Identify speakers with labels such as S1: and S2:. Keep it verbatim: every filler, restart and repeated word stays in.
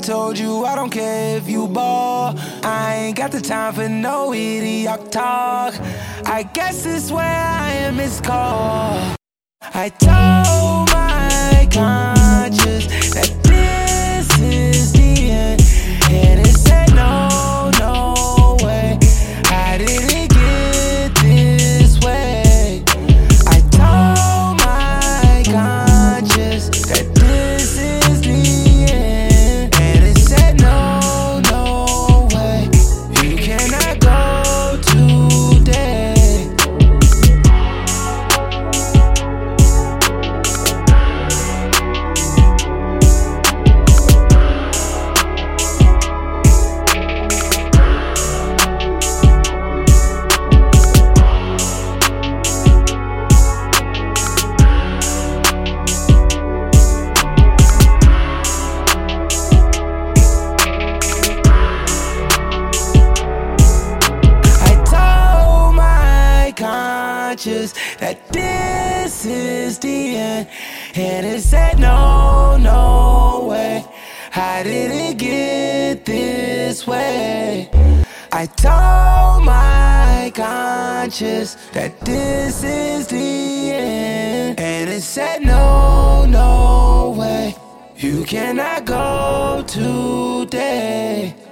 S1: told you I don't care if you ball. I ain't got the time for no idiot talk. I guess it's where I am, it's called. I told my conscience that this is the end, and it said no, no way. How did it get this way? I told my conscience that this is the end, and it said no, no way. You cannot go today. That this is the end, and it said no, no way. How did it get this way? I told my conscience that this is the end, and it said no, no way. You cannot go today.